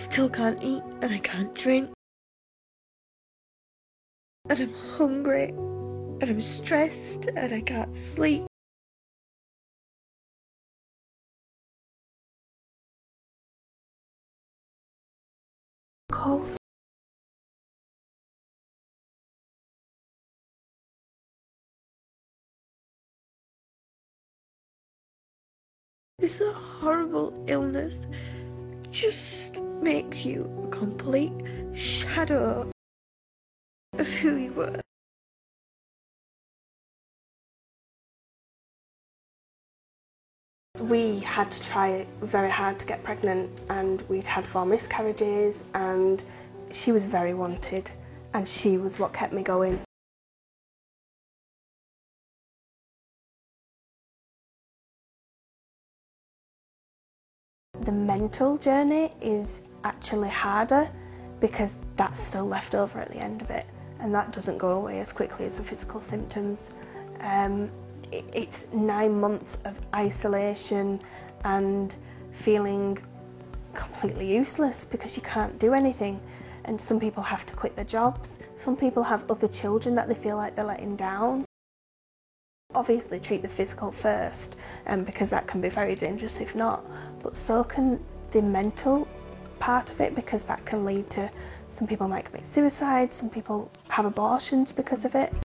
still can't eat and I can't drink. And I'm hungry and I'm stressed and I can't sleep. Cold. This horrible illness just makes you a complete shadow of who you were. We had to try very hard to get pregnant, and we'd had 4 miscarriages, and she was very wanted, and she was what kept me going. The mental journey is actually harder because that's still left over at the end of it, and that doesn't go away as quickly as the physical symptoms. It's 9 months of isolation and feeling completely useless because you can't do anything, and some people have to quit their jobs, some people have other children that they feel like they're letting down. Obviously treat the physical first, because that can be very dangerous if not, but so can the mental part of it, because that can lead to, some people might commit suicide, some people have abortions because of it.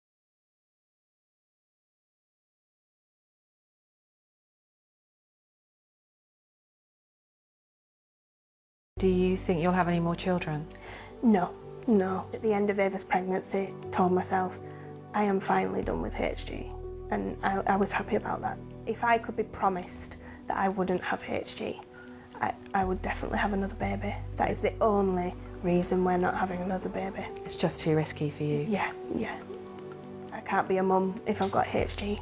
Do you think you'll have any more children? No. At the end of Ava's pregnancy, I told myself, I am finally done with HG, and I was happy about that. If I could be promised that I wouldn't have HG, I would definitely have another baby. That is the only reason we're not having another baby. It's just too risky for you? Yeah. I can't be a mum if I've got HG.